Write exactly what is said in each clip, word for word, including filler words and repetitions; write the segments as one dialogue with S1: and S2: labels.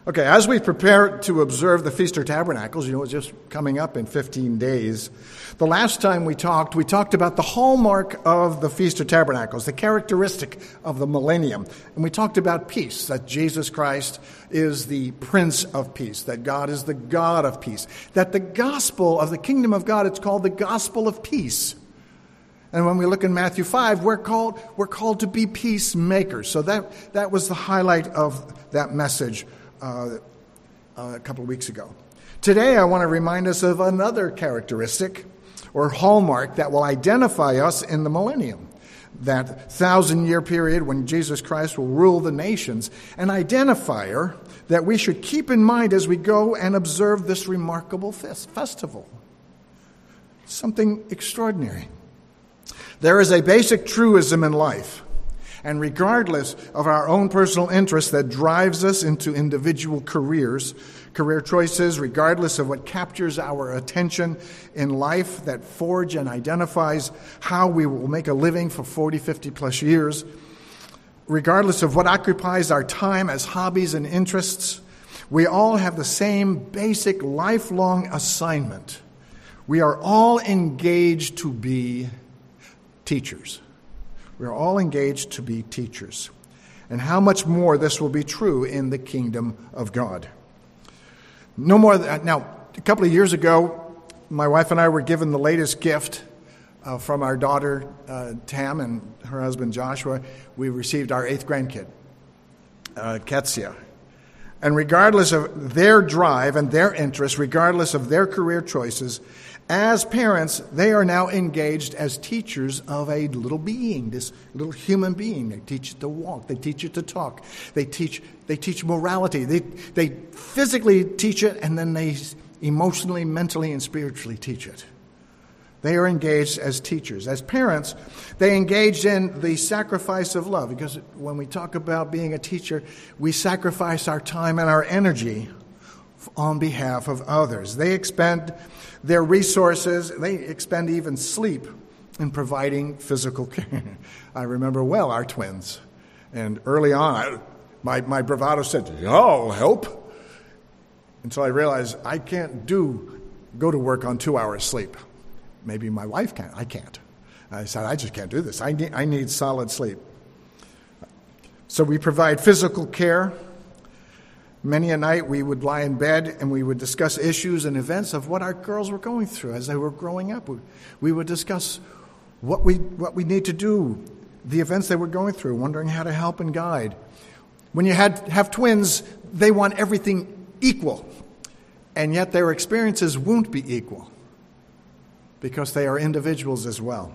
S1: Okay, as we prepare to observe the Feast of Tabernacles, you know, it's just coming up in fifteen days. The last time we talked, we talked about the hallmark of the Feast of Tabernacles, the characteristic of the millennium. And we talked about peace, that Jesus Christ is the Prince of Peace, that God is the God of peace, that the gospel of the kingdom of God, it's called the gospel of peace. And when we look in Matthew five, we're called, we're called to be peacemakers. So that, that was the highlight of that message Uh, uh, a couple of weeks ago. Today, I want to remind us of another characteristic or hallmark that will identify us in the millennium, that thousand-year period when Jesus Christ will rule the nations, an identifier that we should keep in mind as we go and observe this remarkable fest- festival. Something extraordinary. There is a basic truism in life, and regardless of our own personal interest that drives us into individual careers, career choices, regardless of what captures our attention in life that forge and identifies how we will make a living for forty, fifty plus years, regardless of what occupies our time as hobbies and interests, we all have the same basic lifelong assignment. We are all engaged to be teachers. We are all engaged to be teachers. And how much more this will be true in the kingdom of God. No more. Th- now, a couple of years ago, my wife and I were given the latest gift uh, from our daughter, uh, Tam, and her husband, Joshua. We received our eighth grandkid, uh, Ketsia. And regardless of their drive and their interests, regardless of their career choices, as parents, they are now engaged as teachers of a little being, this little human being. They teach it to walk. They teach it to talk. They teach they teach morality. They they physically teach it, and then they emotionally, mentally, and spiritually teach it. They are engaged as teachers. As parents, they engage in the sacrifice of love, because when we talk about being a teacher, we sacrifice our time and our energy on behalf of others. They expend their resources, they expend even sleep in providing physical care. I remember well our twins. And early on, I, my, my bravado said, yeah, I'll help. Until I realized I can't do, go to work on two hours sleep. Maybe my wife can. I can't. I said, I just can't do this. I need, I need solid sleep. So we provide physical care. Many a night we would lie in bed and we would discuss issues and events of what our girls were going through as they were growing up. We, we would discuss what we what we need to do, the events they were going through, wondering how to help and guide. When you had have twins, they want everything equal, and yet their experiences won't be equal because they are individuals as well.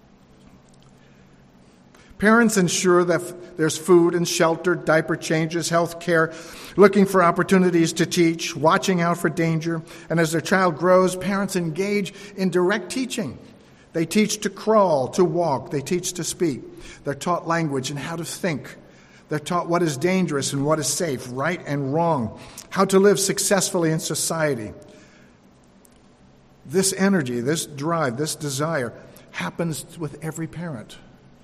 S1: Parents ensure that there's food and shelter, diaper changes, health care, looking for opportunities to teach, watching out for danger. And as their child grows, parents engage in direct teaching. They teach to crawl, to walk. They teach to speak. They're taught language and how to think. They're taught what is dangerous and what is safe, right and wrong, how to live successfully in society. This energy, this drive, this desire happens with every parent.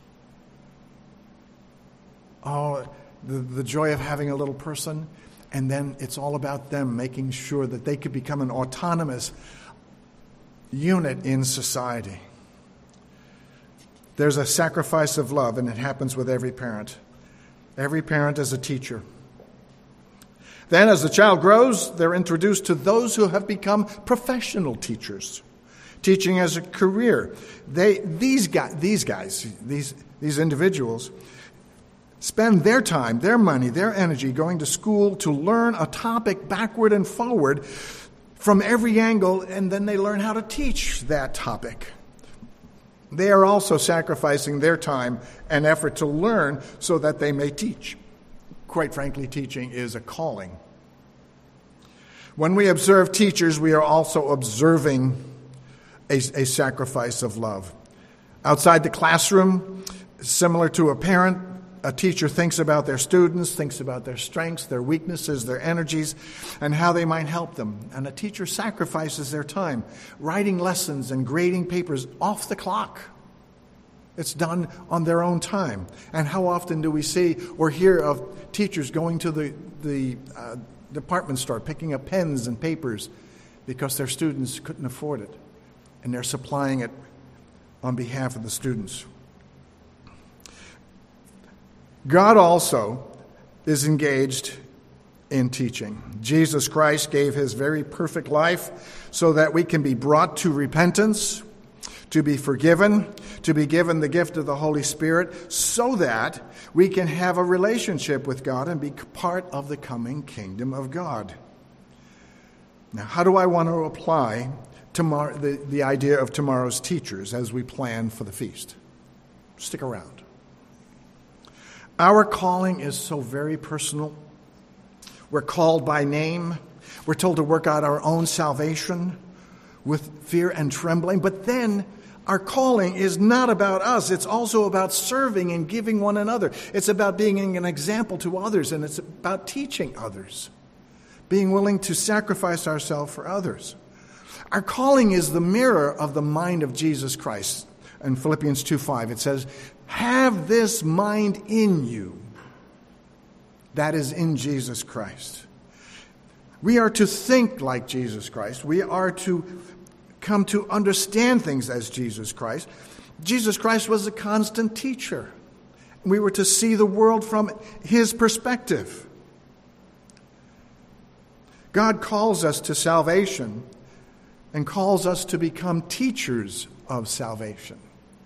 S1: Oh, the, the joy of having a little person, and then it's all about them making sure that they could become an autonomous unit in society. There's a sacrifice of love, and it happens with every parent. Every parent is a teacher. Then, as the child grows, they're introduced to those who have become professional teachers, teaching as a career. They, these guys, these guys, these these individuals, spend their time, their money, their energy going to school to learn a topic backward and forward from every angle, and then they learn how to teach that topic. They are also sacrificing their time and effort to learn so that they may teach. Quite frankly, teaching is a calling. When we observe teachers, we are also observing a, a sacrifice of love. Outside the classroom, similar to a parent, a teacher thinks about their students, thinks about their strengths, their weaknesses, their energies, and how they might help them. And a teacher sacrifices their time writing lessons and grading papers off the clock. It's done on their own time. And how often do we see or hear of teachers going to the the, uh, department store picking up pens and papers because their students couldn't afford it, and they're supplying it on behalf of the students. God also is engaged in teaching. Jesus Christ gave his very perfect life so that we can be brought to repentance, to be forgiven, to be given the gift of the Holy Spirit, so that we can have a relationship with God and be part of the coming kingdom of God. Now, how do I want to apply tomorrow, the, the idea of tomorrow's teachers as we plan for the feast? Stick around. Our calling is so very personal. We're called by name. We're told to work out our own salvation with fear and trembling. But then our calling is not about us. It's also about serving and giving one another. It's about being an example to others, and it's about teaching others, being willing to sacrifice ourselves for others. Our calling is the mirror of the mind of Jesus Christ. In Philippians two five, it says, "Have this mind in you that is in Jesus Christ." We are to think like Jesus Christ. We are to come to understand things as Jesus Christ. Jesus Christ was a constant teacher. We were to see the world from his perspective. God calls us to salvation and calls us to become teachers of salvation.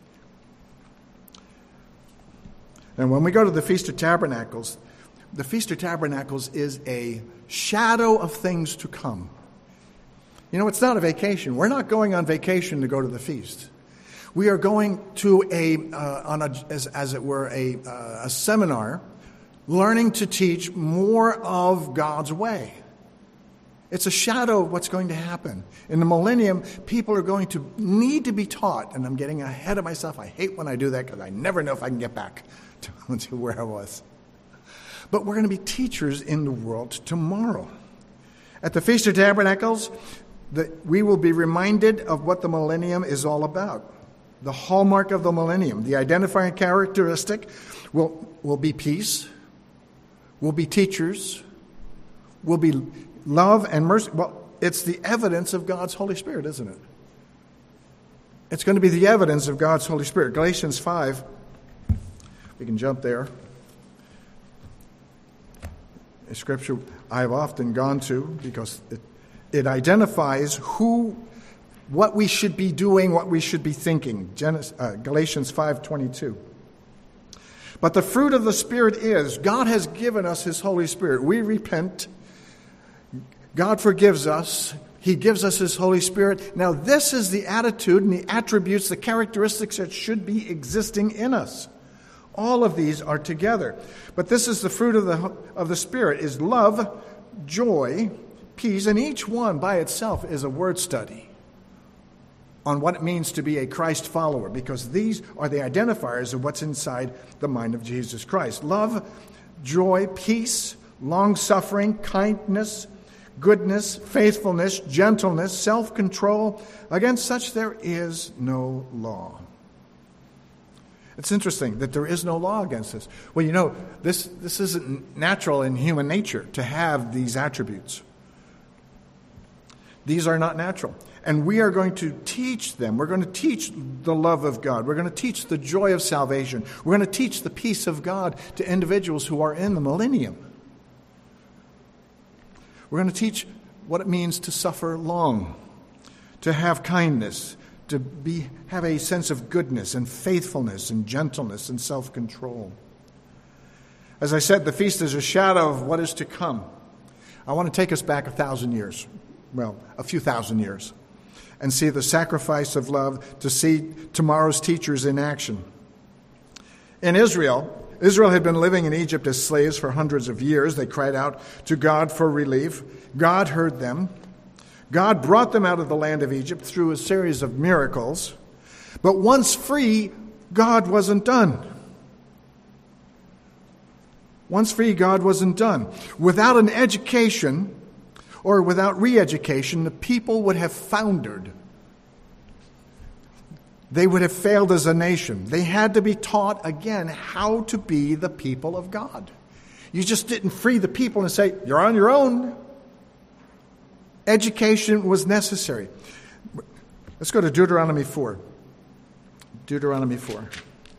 S1: And when we go to the Feast of Tabernacles, the Feast of Tabernacles is a shadow of things to come. You know, it's not a vacation. We're not going on vacation to go to the feast. We are going to a, uh, on a as, as it were, a, uh, a seminar, learning to teach more of God's way. It's a shadow of what's going to happen. In the millennium, people are going to need to be taught, and I'm getting ahead of myself. I hate when I do that because I never know if I can get back to, to where I was. But we're going to be teachers in the world tomorrow. At the Feast of Tabernacles, the, we will be reminded of what the millennium is all about. The hallmark of the millennium, the identifying characteristic will, will be peace, will be teachers, will be love and mercy. Well, it's the evidence of God's Holy Spirit, isn't it? It's going to be the evidence of God's Holy Spirit. Galatians five, we can jump there. A scripture I've often gone to because it, it identifies who, what we should be doing, what we should be thinking. Genesis, uh, Galatians five twenty-two. But the fruit of the Spirit is, God has given us his Holy Spirit. We repent. God forgives us. He gives us his Holy Spirit. Now this is the attitude and the attributes, the characteristics that should be existing in us. All of these are together. But this is the fruit of the of the Spirit, is love, joy, peace, and each one by itself is a word study on what it means to be a Christ follower, because these are the identifiers of what's inside the mind of Jesus Christ. Love, joy, peace, long-suffering, kindness, goodness, faithfulness, gentleness, self-control. Against such there is no law. It's interesting that there is no law against this. Well, you know, this, this isn't natural in human nature to have these attributes. These are not natural. And we are going to teach them. We're going to teach the love of God. We're going to teach the joy of salvation. We're going to teach the peace of God to individuals who are in the millennium. We're going to teach what it means to suffer long, to have kindness, to be have a sense of goodness and faithfulness and gentleness and self-control. As I said, the feast is a shadow of what is to come. I want to take us back a thousand years, well, a few thousand years, and see the sacrifice of love, to see tomorrow's teachers in action. In Israel, Israel had been living in Egypt as slaves for hundreds of years. They cried out to God for relief. God heard them. God brought them out of the land of Egypt through a series of miracles. But once free, God wasn't done. Once free, God wasn't done. Without an education or without re-education, the people would have foundered. They would have failed as a nation. They had to be taught again how to be the people of God. You just didn't free the people and say, you're on your own. Education was necessary. Let's go to Deuteronomy four. Deuteronomy four.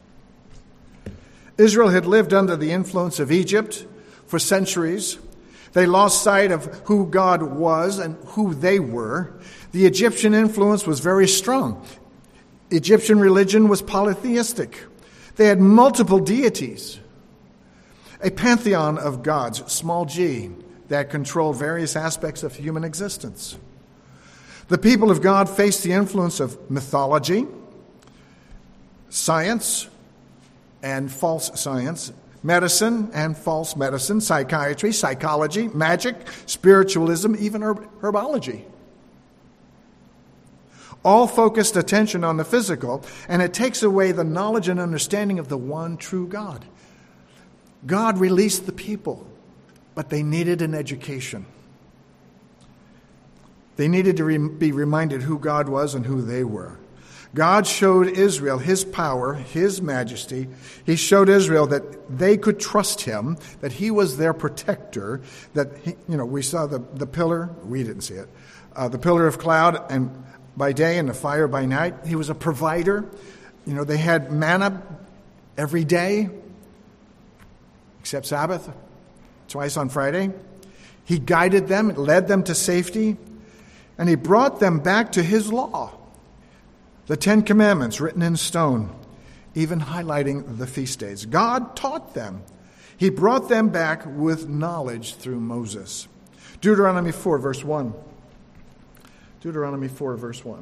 S1: Israel had lived under the influence of Egypt for centuries. They lost sight of who God was and who they were. The Egyptian influence was very strong. Egyptian religion was polytheistic. They had multiple deities, a pantheon of gods, small g, that controlled various aspects of human existence. The people of God faced the influence of mythology, science and false science, medicine and false medicine, psychiatry, psychology, magic, spiritualism, even herb- herbology. All focused attention on the physical, and it takes away the knowledge and understanding of the one true God. God released the people, but they needed an education. They needed to re- be reminded who God was and who they were. God showed Israel his power, his majesty. He showed Israel that they could trust him, that he was their protector, that, he, you know, we saw the, the pillar, we didn't see it, uh, the pillar of cloud and by day and the fire by night. He was a provider. You know, they had manna every day, except Sabbath, twice on Friday. He guided them, led them to safety, and he brought them back to his law. The Ten Commandments written in stone, even highlighting the feast days. God taught them. He brought them back with knowledge through Moses. Deuteronomy four, verse one. Deuteronomy four, verse one.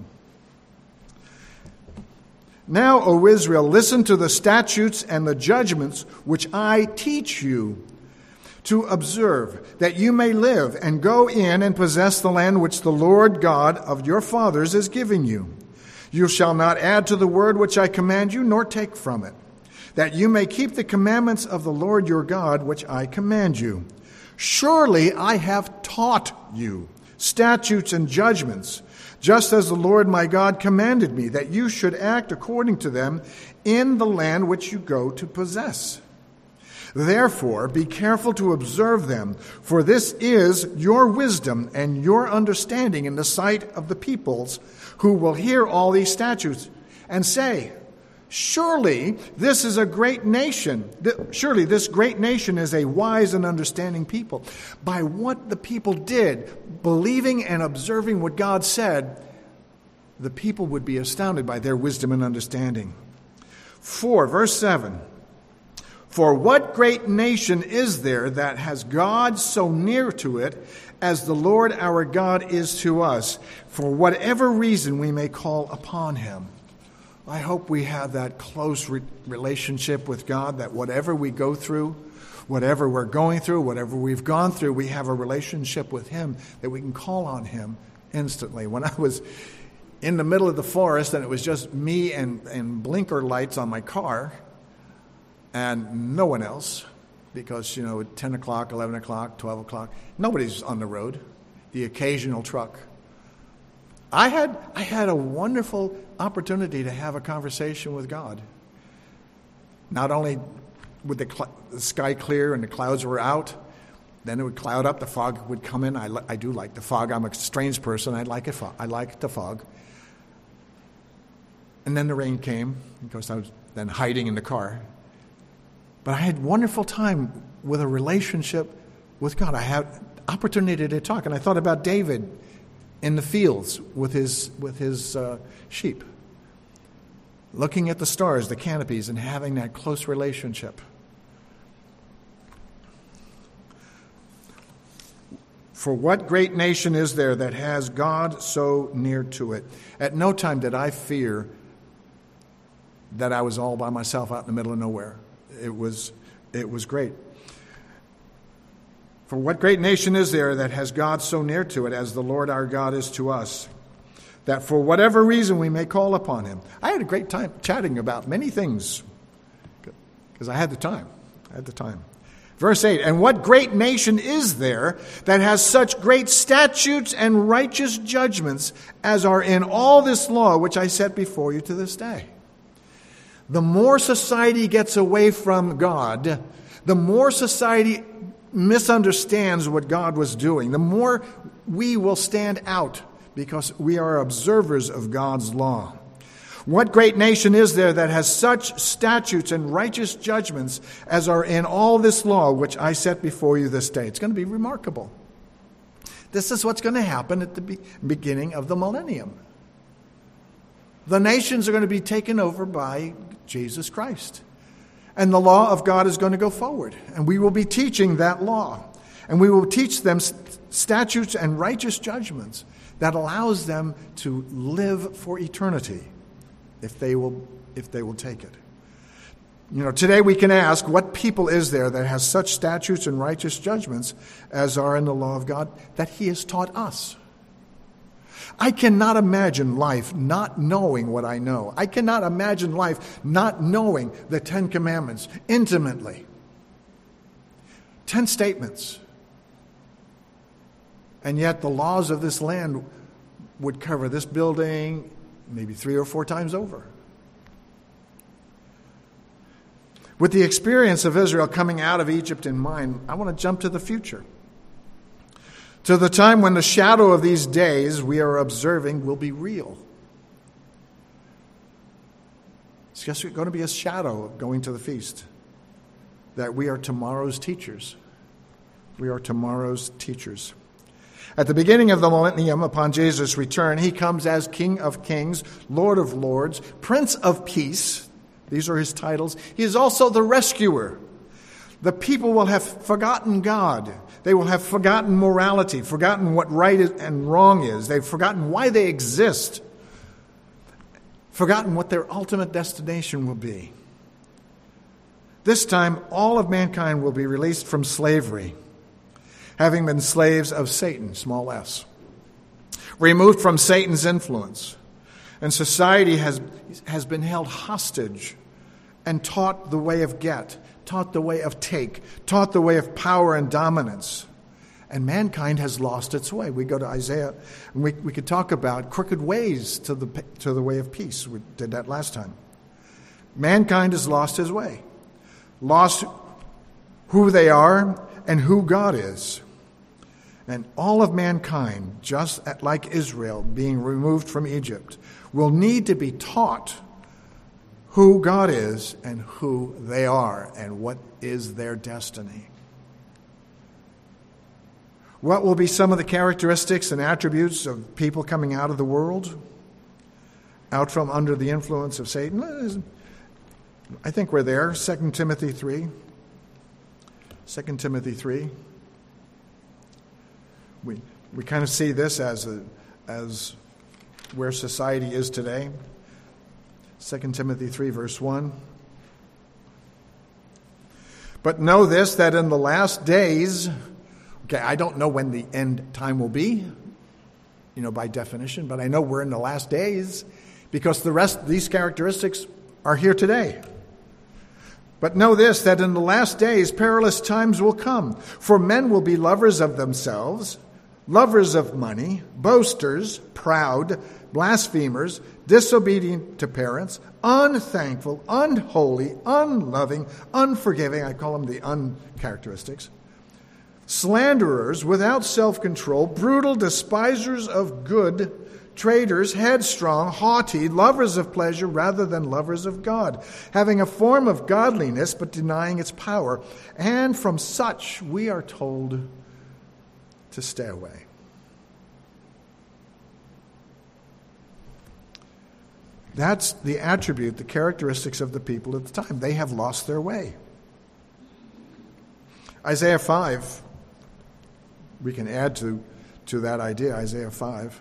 S1: Now, O Israel, listen to the statutes and the judgments which I teach you to observe, that you may live and go in and possess the land which the Lord God of your fathers is giving you. You shall not add to the word which I command you, nor take from it, that you may keep the commandments of the Lord your God, which I command you. Surely I have taught you statutes and judgments, just as the Lord my God commanded me, that you should act according to them in the land which you go to possess. Therefore, be careful to observe them, for this is your wisdom and your understanding in the sight of the peoples who will hear all these statutes and say, surely this is a great nation. Surely this great nation is a wise and understanding people. By what the people did, believing and observing what God said, the people would be astounded by their wisdom and understanding. four, verse seven. For what great nation is there that has God so near to it as the Lord our God is to us, for whatever reason we may call upon him? I hope we have that close re- relationship with God, that whatever we go through, whatever we're going through, whatever we've gone through, we have a relationship with him, that we can call on him instantly. When I was in the middle of the forest and it was just me and, and blinker lights on my car and no one else, because, you know, at ten o'clock, eleven o'clock, twelve o'clock, nobody's on the road, the occasional truck. I had I had a wonderful opportunity to have a conversation with God. Not only would the, cl- the sky clear and the clouds were out, then it would cloud up, the fog would come in. I, li- I do like the fog. I'm a strange person. I like it. Fo- I like the fog. And then the rain came. Of course, I was then hiding in the car. But I had wonderful time with a relationship with God. I had opportunity to talk, and I thought about David in the fields with his with his uh, sheep, looking at the stars, the canopies, and having that close relationship. For what great nation is there that has God so near to it? At no time did I fear that I was all by myself out in the middle of nowhere. It was, it was great. For what great nation is there that has God so near to it as the Lord our God is to us, that for whatever reason we may call upon him? I had a great time chatting about many things because I had the time. I had the time. Verse eight, and what great nation is there that has such great statutes and righteous judgments as are in all this law which I set before you to this day? The more society gets away from God, the more society misunderstands what God was doing, the more we will stand out because we are observers of God's law. What great nation is there that has such statutes and righteous judgments as are in all this law which I set before you this day? It's going to be remarkable. This is what's going to happen at the be- beginning of the millennium. The nations are going to be taken over by Jesus Christ. And the law of God is going to go forward. And we will be teaching that law. And we will teach them statutes and righteous judgments that allows them to live for eternity if they will, if they will take it. You know, today we can ask, what people is there that has such statutes and righteous judgments as are in the law of God that he has taught us? I cannot imagine life not knowing what I know. I cannot imagine life not knowing the Ten Commandments intimately. Ten statements. And yet the laws of this land would cover this building maybe three or four times over. With the experience of Israel coming out of Egypt in mind, I want to jump to the future. To the time when the shadow of these days we are observing will be real. It's just going to be a shadow of going to the feast. That we are tomorrow's teachers. We are tomorrow's teachers. At the beginning of the millennium, upon Jesus' return, he comes as King of Kings, Lord of Lords, Prince of Peace. These are his titles. He is also the rescuer. The people will have forgotten God. They will have forgotten morality, forgotten what right and wrong is. They've forgotten why they exist, forgotten what their ultimate destination will be. This time, all of mankind will be released from slavery, having been slaves of Satan, small s, removed from Satan's influence. And society has, has been held hostage and taught the way of get, taught the way of take, taught the way of power and dominance. And mankind has lost its way. We go to Isaiah, and we, we could talk about crooked ways to the, to the way of peace. We did that last time. Mankind has lost his way, lost who they are and who God is. And all of mankind, just like Israel being removed from Egypt, will need to be taught who God is and who they are and what is their destiny. What will be some of the characteristics and attributes of people coming out of the world, out from under the influence of Satan? I think we're there. Second Timothy three. Second Timothy three. We we kind of see this as a, as where society is today. Second Timothy three, verse one. But know this, that in the last days, okay, I don't know when the end time will be, you know, by definition, but I know we're in the last days because the rest, these characteristics are here today. But know this, that in the last days perilous times will come, for men will be lovers of themselves, lovers of money, boasters, proud, blasphemers, disobedient to parents, unthankful, unholy, unloving, unforgiving. I call them the uncharacteristics. Slanderers, without self-control, brutal, despisers of good, traitors, headstrong, haughty, lovers of pleasure rather than lovers of God, having a form of godliness but denying its power. And from such we are told to stay away. That's the attribute, the characteristics of the people at the time. They have lost their way. Isaiah five, we can add to, to that idea, Isaiah five.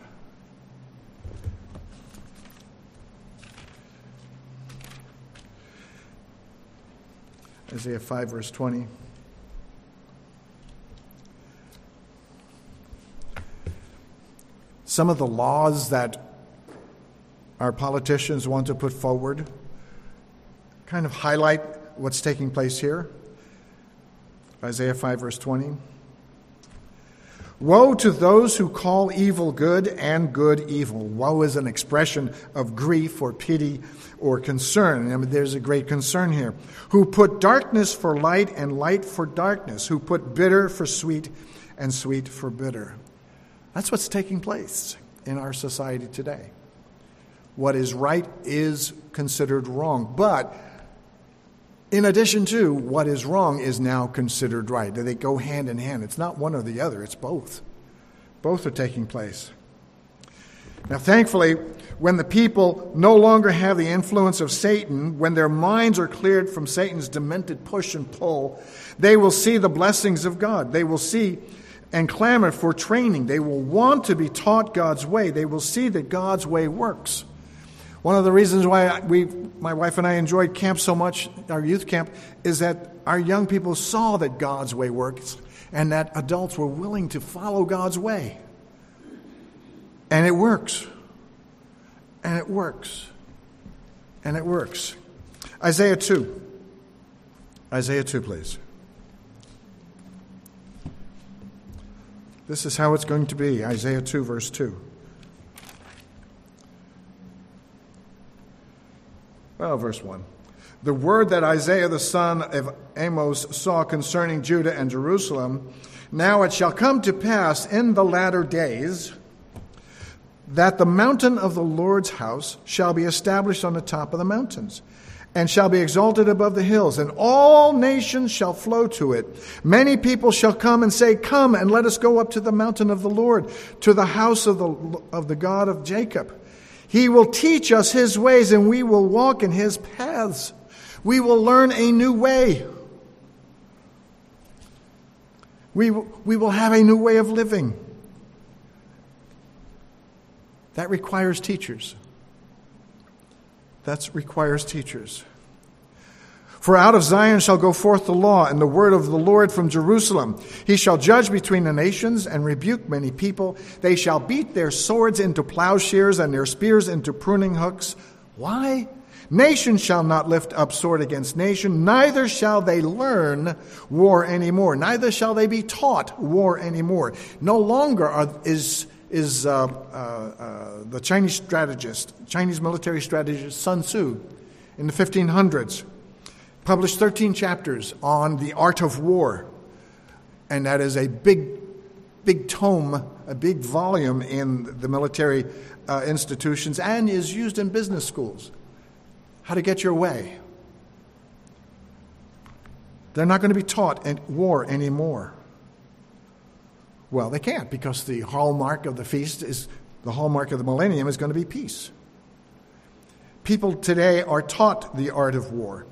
S1: Isaiah five, verse twenty. Some of the laws that our politicians want to put forward kind of highlight what's taking place here. Isaiah five, verse twenty. Woe to those who call evil good and good evil. Woe is an expression of grief or pity or concern. I mean, there's a great concern here. Who put darkness for light and light for darkness. Who put bitter for sweet and sweet for bitter. That's what's taking place in our society today. What is right is considered wrong. But in addition to what is wrong is now considered right. They go hand in hand. It's not one or the other. It's both. Both are taking place. Now, thankfully, when the people no longer have the influence of Satan, when their minds are cleared from Satan's demented push and pull, they will see the blessings of God. They will see and clamor for training. They will want to be taught God's way. They will see that God's way works. One of the reasons why we, my wife and I enjoyed camp so much, our youth camp, is that our young people saw that God's way works and that adults were willing to follow God's way. And it works. And it works. And it works. Isaiah two. Isaiah two, please. This is how it's going to be. Isaiah two, verse two. Well, verse one. The word that Isaiah the son of Amos saw concerning Judah and Jerusalem, now it shall come to pass in the latter days that the mountain of the Lord's house shall be established on the top of the mountains, and shall be exalted above the hills, and all nations shall flow to it. Many people shall come and say, Come, and let us go up to the mountain of the Lord, to the house of the, of the God of Jacob. He will teach us his ways, and we will walk in his paths. We will learn a new way. We, we will have a new way of living. That requires teachers. That requires teachers. For out of Zion shall go forth the law and the word of the Lord from Jerusalem. He shall judge between the nations and rebuke many people. They shall beat their swords into plowshares and their spears into pruning hooks. Why? Nation shall not lift up sword against nation, neither shall they learn war anymore. Neither shall they be taught war anymore. No longer are, is, is uh, uh, uh, the Chinese strategist, Chinese military strategist Sun Tzu in the fifteen hundreds, published thirteen chapters on the art of war. And that is a big, big tome, a big volume in the military uh, institutions and is used in business schools. How to get your way. They're not going to be taught in war anymore. Well, they can't, because the hallmark of the feast is, the hallmark of the millennium is going to be peace. People today are taught the art of war.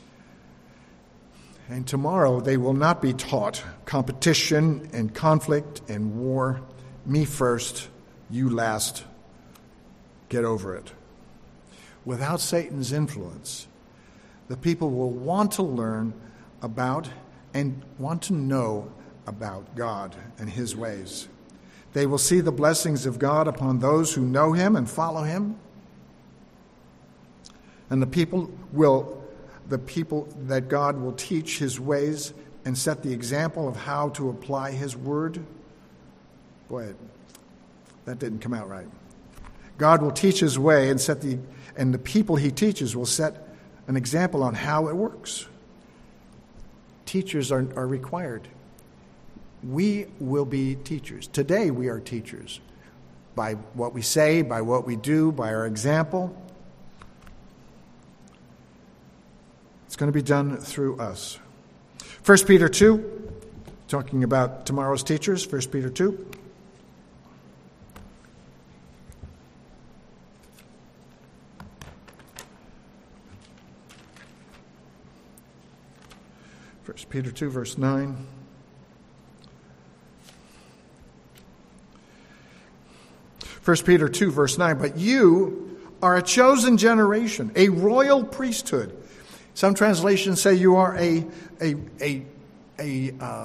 S1: And tomorrow they will not be taught competition and conflict and war. Me first, you last. Get over it. Without Satan's influence, the people will want to learn about and want to know about God and his ways. They will see the blessings of God upon those who know him and follow him. And the people will, the people that God will teach his ways and set the example of how to apply his word. Boy, that didn't come out right. God will teach his way and set the and the people he teaches will set an example on how it works. Teachers are, are required. We will be teachers. Today we are teachers. By what we say, by what we do, by our example. It's going to be done through us. First Peter two, talking about tomorrow's teachers, First Peter two. First Peter two, verse nine. First Peter two, verse nine. But you are a chosen generation, a royal priesthood. Some translations say you are a a a a uh,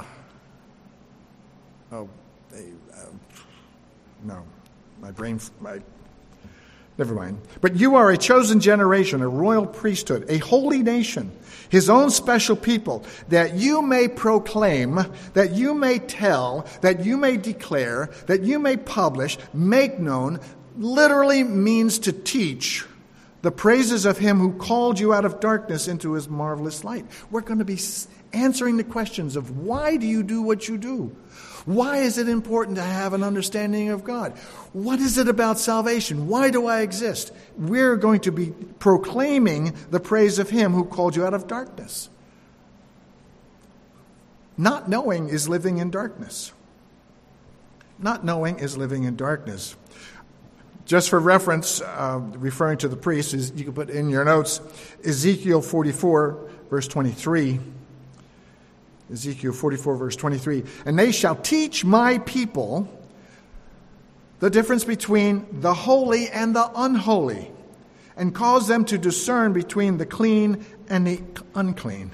S1: oh a uh, no, my brain my Never mind. But you are a chosen generation, a royal priesthood, a holy nation, his own special people, that you may proclaim, that you may tell, that you may declare, that you may publish, make known, literally means to teach the praises of him who called you out of darkness into his marvelous light. We're going to be answering the questions of why do you do what you do? Why is it important to have an understanding of God? What is it about salvation? Why do I exist? We're going to be proclaiming the praise of him who called you out of darkness. Not knowing is living in darkness. Not knowing is living in darkness. Just for reference, uh, referring to the priests, is, you can put in your notes, Ezekiel forty-four, verse twenty-three. Ezekiel forty-four, verse twenty-three. And they shall teach my people the difference between the holy and the unholy, and cause them to discern between the clean and the unclean.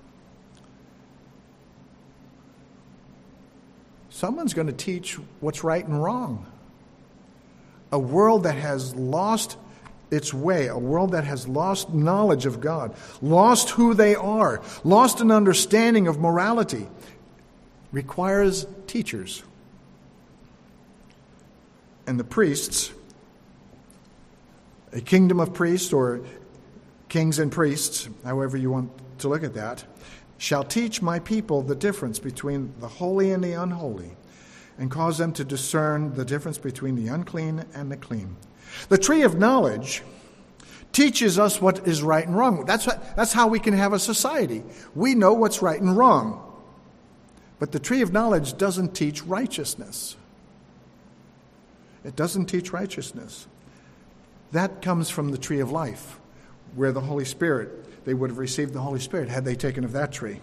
S1: Someone's going to teach what's right and wrong. A world that has lost its way, a world that has lost knowledge of God, lost who they are, lost an understanding of morality, requires teachers. And the priests, a kingdom of priests or kings and priests, however you want to look at that, shall teach my people the difference between the holy and the unholy, and cause them to discern the difference between the unclean and the clean. The tree of knowledge teaches us what is right and wrong. That's what, that's how we can have a society. We know what's right and wrong. But the tree of knowledge doesn't teach righteousness. It doesn't teach righteousness. That comes from the tree of life, where the Holy Spirit, they would have received the Holy Spirit had they taken of that tree.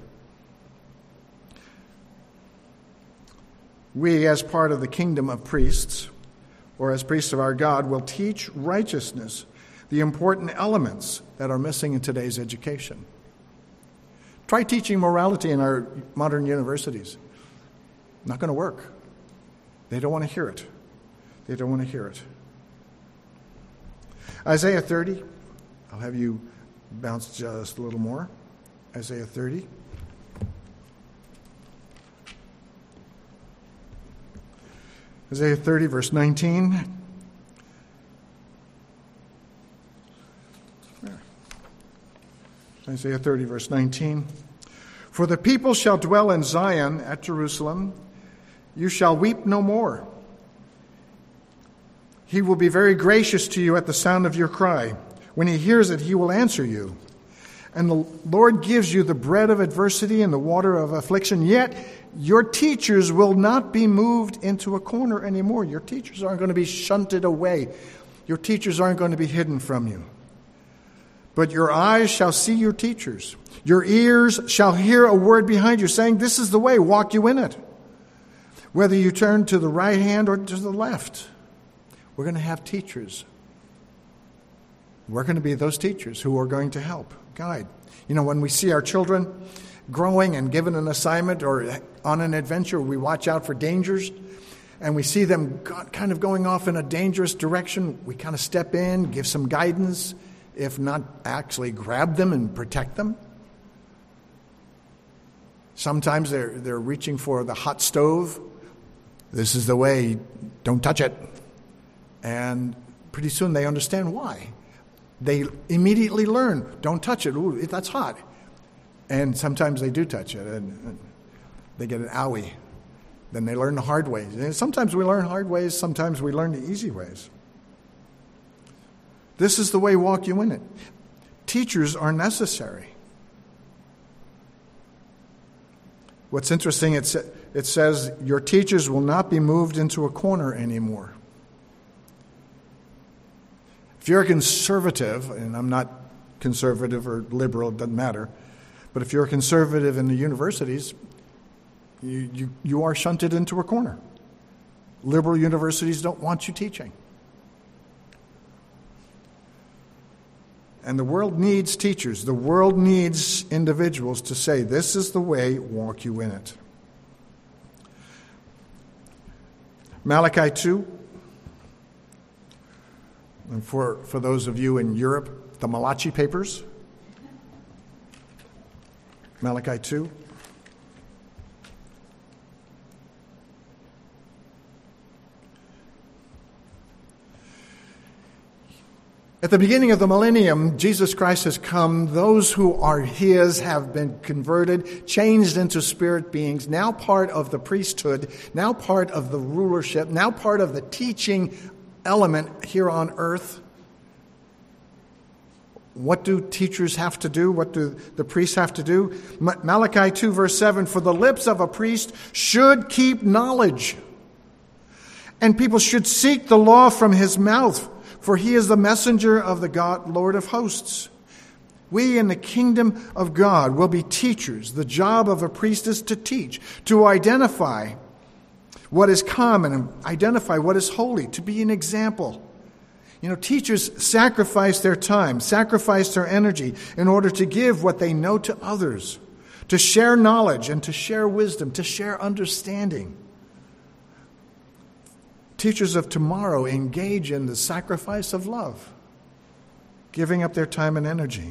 S1: We, as part of the kingdom of priests, or as priests of our God, will teach righteousness, the important elements that are missing in today's education. Try teaching morality in our modern universities. Not going to work. They don't want to hear it. They don't want to hear it. Isaiah thirty. I'll have you bounce just a little more. Isaiah thirty. Isaiah thirty, verse nineteen. Isaiah thirty, verse nineteen. For the people shall dwell in Zion at Jerusalem. You shall weep no more. He will be very gracious to you at the sound of your cry. When he hears it, he will answer you. And the Lord gives you the bread of adversity and the water of affliction. Yet your teachers will not be moved into a corner anymore. Your teachers aren't going to be shunted away. Your teachers aren't going to be hidden from you. But your eyes shall see your teachers. Your ears shall hear a word behind you saying, this is the way, walk you in it. Whether you turn to the right hand or to the left. We're going to have teachers. We're going to be those teachers who are going to help, guide. You know, when we see our children growing and given an assignment or on an adventure, we watch out for dangers, and we see them kind of going off in a dangerous direction. We kind of step in, give some guidance, if not actually grab them and protect them. Sometimes they're, they're reaching for the hot stove. This is the way, don't touch it. And pretty soon they understand why. They immediately learn, don't touch it. Ooh, that's hot. And sometimes they do touch it, and, and they get an owie. Then they learn the hard ways. And sometimes we learn hard ways, sometimes we learn the easy ways. This is the way, walk you in it. Teachers are necessary. What's interesting, it, sa- it says, your teachers will not be moved into a corner anymore. If you're a conservative, and I'm not conservative or liberal, it doesn't matter, but if you're a conservative in the universities, you, you, you are shunted into a corner. Liberal universities don't want you teaching. And the world needs teachers. The world needs individuals to say, this is the way, walk you in it. Malachi two. And for, for those of you in Europe, the Malachi Papers, Malachi two. At the beginning of the millennium, Jesus Christ has come. Those who are his have been converted, changed into spirit beings, now part of the priesthood, now part of the rulership, now part of the teaching element here on earth. What do teachers have to do? What do the priests have to do? Malachi two, verse seven, for the lips of a priest should keep knowledge, and people should seek the law from his mouth. For he is the messenger of the God, Lord of hosts. We in the kingdom of God will be teachers. The job of a priest is to teach, to identify what is common and identify what is holy, to be an example. You know, teachers sacrifice their time, sacrifice their energy in order to give what they know to others, to share knowledge and to share wisdom, to share understanding. Teachers of tomorrow engage in the sacrifice of love, giving up their time and energy.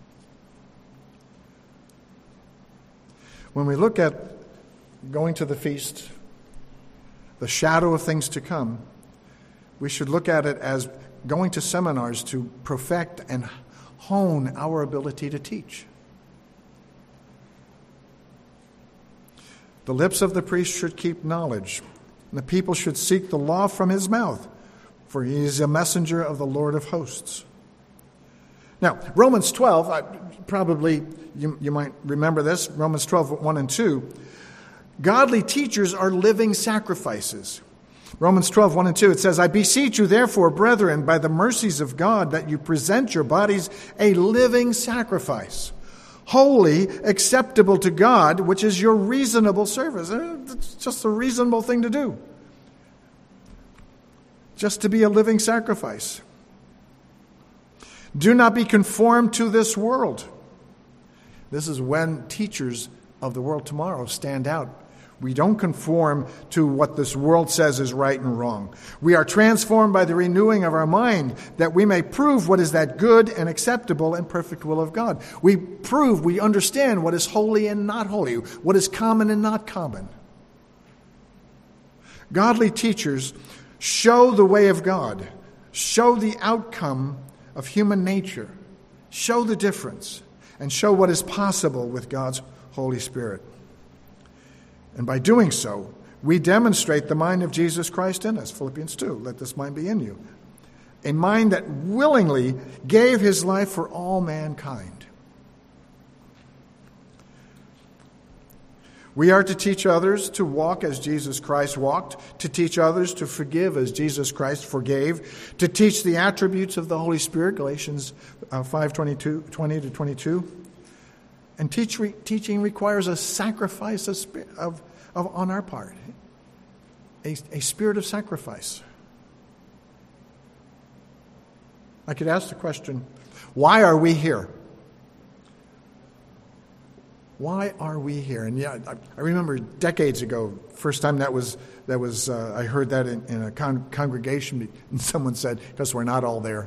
S1: When we look at going to the feast, the shadow of things to come, we should look at it as going to seminars to perfect and hone our ability to teach. The lips of the priest should keep knowledge. The people should seek the law from his mouth, for he is a messenger of the Lord of hosts. Now, Romans twelve, I, probably you, you might remember this, Romans twelve, one and two. Godly teachers are living sacrifices. Romans twelve, one and two, it says, I beseech you, therefore, brethren, by the mercies of God, that you present your bodies a living sacrifice, holy, acceptable to God, which is your reasonable service. It's just a reasonable thing to do. Just to be a living sacrifice. Do not be conformed to this world. This is when teachers of the world tomorrow stand out. We don't conform to what this world says is right and wrong. We are transformed by the renewing of our mind, that we may prove what is that good and acceptable and perfect will of God. We prove, we understand what is holy and not holy, what is common and not common. Godly teachers show the way of God, show the outcome of human nature, show the difference, and show what is possible with God's Holy Spirit. And by doing so, we demonstrate the mind of Jesus Christ in us. Philippians two, let this mind be in you. A mind that willingly gave his life for all mankind. We are to teach others to walk as Jesus Christ walked, to teach others to forgive as Jesus Christ forgave, to teach the attributes of the Holy Spirit, Galatians five, twenty-two, twenty to twenty-two. And teach, re, teaching requires a sacrifice of, of, of on our part, a, a spirit of sacrifice. I could ask the question, why are we here? Why are we here? And yeah, I, I remember decades ago, first time that was that was uh, I heard that in, in a con- congregation, and someone said, "Because we're not all there."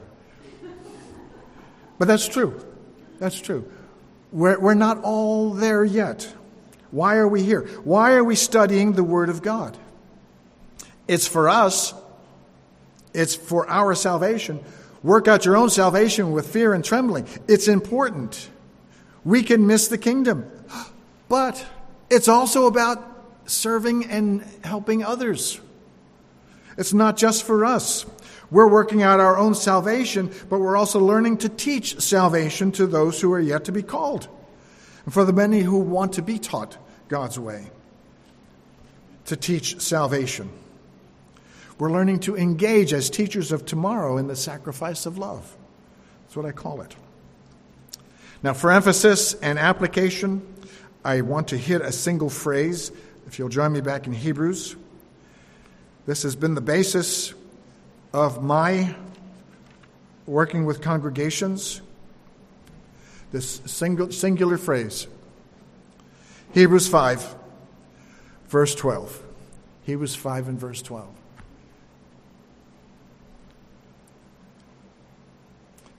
S1: But that's true. That's true. We're, we're not all there yet. Why are we here? Why are we studying the Word of God? It's for us. It's for our salvation. Work out your own salvation with fear and trembling. It's important. We can miss the kingdom. But it's also about serving and helping others. It's not just for us. We're working out our own salvation, but we're also learning to teach salvation to those who are yet to be called, and for the many who want to be taught God's way, to teach salvation. We're learning to engage as teachers of tomorrow in the sacrifice of love. That's what I call it. Now, for emphasis and application, I want to hit a single phrase. If you'll join me back in Hebrews. This has been the basis of my working with congregations, this single, singular phrase. Hebrews five, verse twelve. Hebrews five and verse twelve.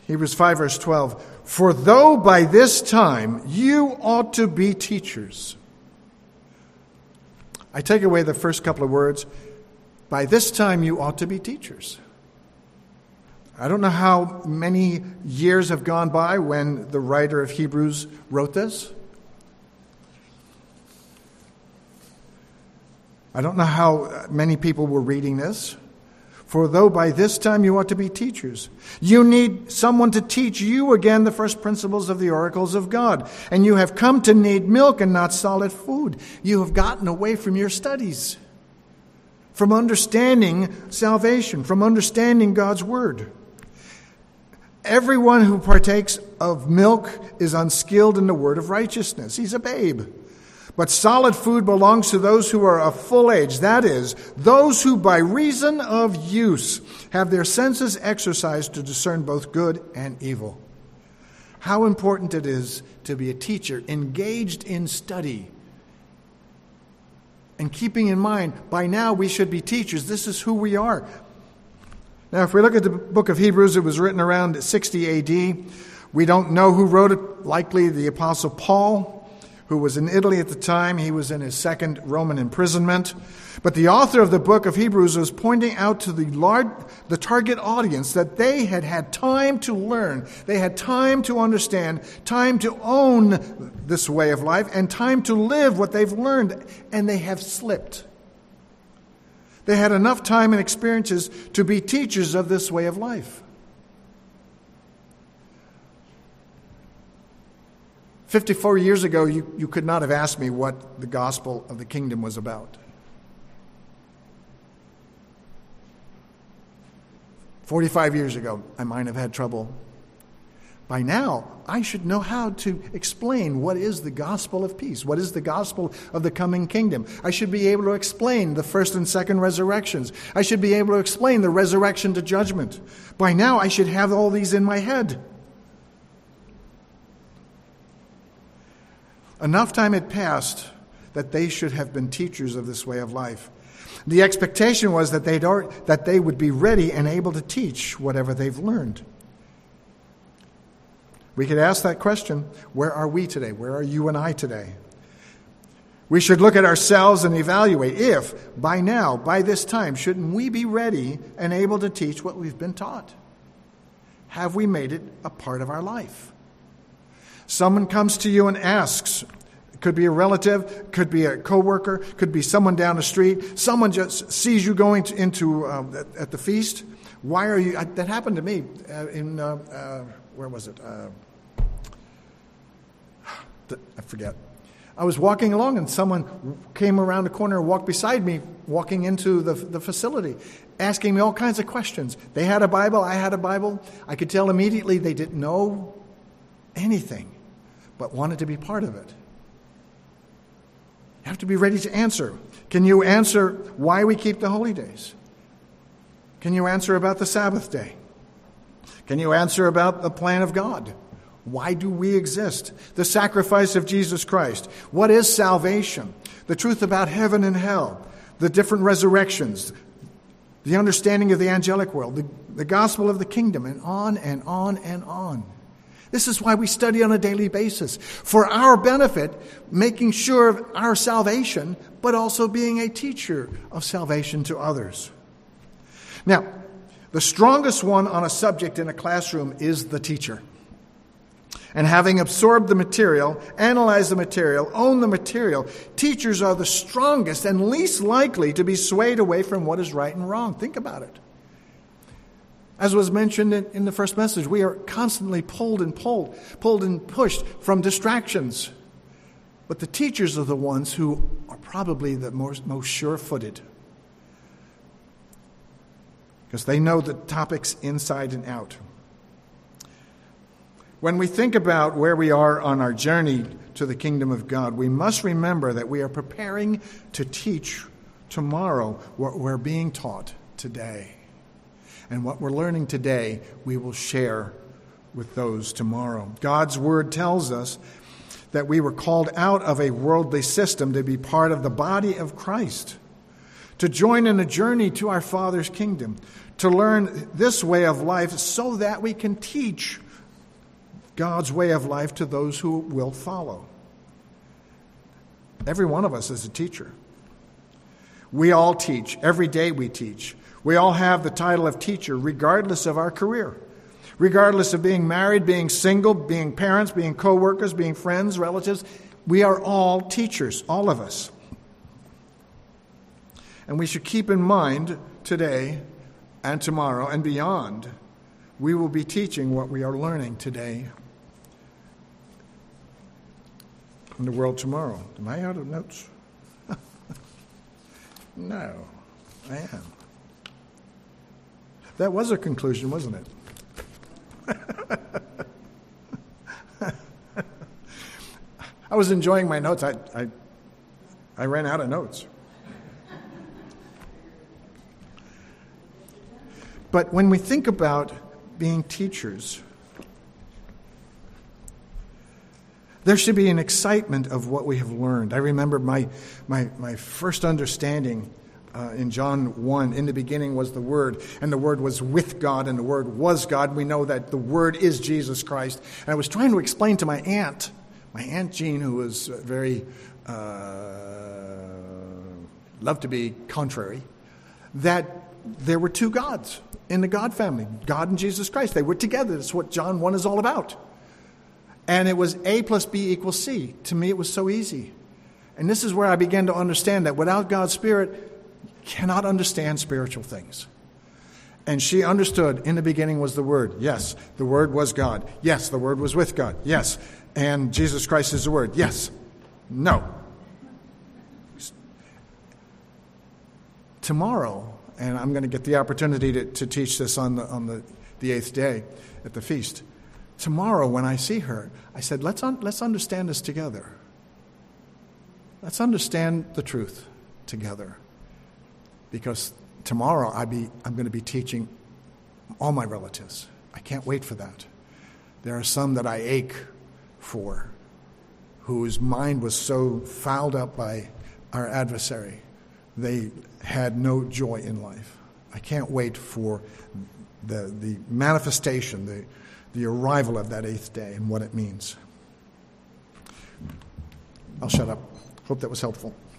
S1: Hebrews five, verse twelve. For though by this time you ought to be teachers. I take away the first couple of words. By this time you ought to be teachers. I don't know how many years have gone by when the writer of Hebrews wrote this. I don't know how many people were reading this. For though by this time you ought to be teachers, you need someone to teach you again the first principles of the oracles of God. And you have come to need milk and not solid food. You have gotten away from your studies, from understanding salvation, from understanding God's word. Everyone who partakes of milk is unskilled in the word of righteousness. He's a babe. But solid food belongs to those who are of full age, that is, those who by reason of use have their senses exercised to discern both good and evil. How important it is to be a teacher engaged in study. And keeping in mind, by now we should be teachers. This is who we are. Now, if we look at the book of Hebrews, it was written around sixty A D. We don't know who wrote it, likely the Apostle Paul, who was in Italy at the time. He was in his second Roman imprisonment. But the author of the book of Hebrews was pointing out to the large, the target audience that they had had time to learn. They had time to understand, time to own this way of life, and time to live what they've learned, and they have slipped. They had enough time and experiences to be teachers of this way of life. Fifty-four years ago, you, you could not have asked me what the gospel of the kingdom was about. Forty-five years ago, I might have had trouble. By now, I should know how to explain what is the gospel of peace, what is the gospel of the coming kingdom. I should be able to explain the first and second resurrections. I should be able to explain the resurrection to judgment. By now, I should have all these in my head. Enough time had passed that they should have been teachers of this way of life. The expectation was that they'd that they would be ready and able to teach whatever they've learned. We could ask that question, where are we today? Where are you and I today? We should look at ourselves and evaluate if, by now, by this time, shouldn't we be ready and able to teach what we've been taught? Have we made it a part of our life? Someone comes to you and asks, it could be a relative, could be a coworker, could be someone down the street. Someone just sees you going to, into uh, at, at the feast. Why are you? I, that happened to me uh, in uh, uh, where was it? Uh, I forget. I was walking along and someone came around the corner and walked beside me, walking into the, the facility, asking me all kinds of questions. They had a Bible, I had a Bible. I could tell immediately they didn't know anything, but wanted to be part of it. You have to be ready to answer. Can you answer why we keep the holy days? Can you answer about the Sabbath day? Can you answer about the plan of God? Why do we exist? The sacrifice of Jesus Christ. What is salvation? The truth about heaven and hell. The different resurrections. The understanding of the angelic world. The, the gospel of the kingdom. And on and on and on. This is why we study on a daily basis. For our benefit, making sure of our salvation, but also being a teacher of salvation to others. Now, the strongest one on a subject in a classroom is the teacher. And having absorbed the material, analyzed the material, owned the material, teachers are the strongest and least likely to be swayed away from what is right and wrong. Think about it. As was mentioned in, in the first message, we are constantly pulled and pulled, pulled and pushed from distractions. But the teachers are the ones who are probably the most, most sure-footed. Because they know the topics inside and out. When we think about where we are on our journey to the kingdom of God, we must remember that we are preparing to teach tomorrow what we're being taught today. And what we're learning today, we will share with those tomorrow. God's word tells us that we were called out of a worldly system to be part of the body of Christ, to join in a journey to our Father's kingdom, to learn this way of life so that we can teach God's way of life to those who will follow. Every one of us is a teacher. We all teach. Every day we teach. We all have the title of teacher, regardless of our career, regardless of being married, being single, being parents, being co-workers, being friends, relatives. We are all teachers, all of us. And we should keep in mind today and tomorrow and beyond, we will be teaching what we are learning today in the world tomorrow. Am I out of notes? No, I am. That was a conclusion, wasn't it? I was enjoying my notes. I, I, I ran out of notes. But when we think about being teachers, there should be an excitement of what we have learned. I remember my my, my first understanding uh, in John one. In the beginning was the Word, and the Word was with God, and the Word was God. We know that the Word is Jesus Christ. And I was trying to explain to my aunt, my Aunt Jean, who was very, uh, loved to be contrary, that there were two gods in the God family, God and Jesus Christ. They were together. That's what John one is all about. And it was A plus B equals C. To me, it was so easy. And this is where I began to understand that without God's Spirit, you cannot understand spiritual things. And she understood, in the beginning was the Word. Yes, the Word was God. Yes, the Word was with God. Yes, and Jesus Christ is the Word. Yes, no. Tomorrow, and I'm going to get the opportunity to, to teach this on the on the, the eighth day at the feast. Tomorrow, when I see her, I said, let's un- let's understand this together. Let's understand the truth together. Because tomorrow I be I'm going to be teaching all my relatives. I can't wait for that. There are some that I ache for, whose mind was so fouled up by our adversary, they had no joy in life. I can't wait for the the manifestation, the the arrival of that eighth day and what it means. I'll shut up. Hope that was helpful.